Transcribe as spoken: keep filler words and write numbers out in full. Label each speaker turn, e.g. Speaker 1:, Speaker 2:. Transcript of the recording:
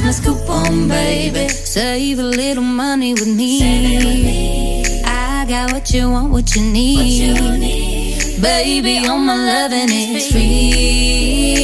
Speaker 1: Christmas coupon, baby. Save a little money with me. I got what you want, what you need. Baby, all my loving is free.